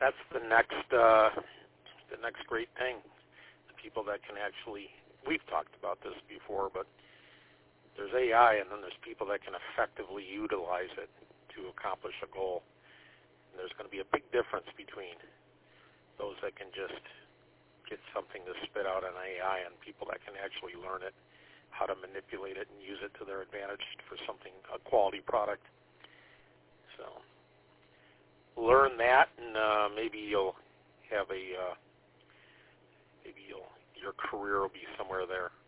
that's the next great thing. The people that can actually, we've talked about this before, but there's AI, and then there's people that can effectively utilize it to accomplish a goal. And there's going to be a big difference between those that can just get something to spit out on AI and people that can actually learn it, how to manipulate it and use it to their advantage for something, a quality product. So learn that, and maybe you'll have your career will be somewhere there.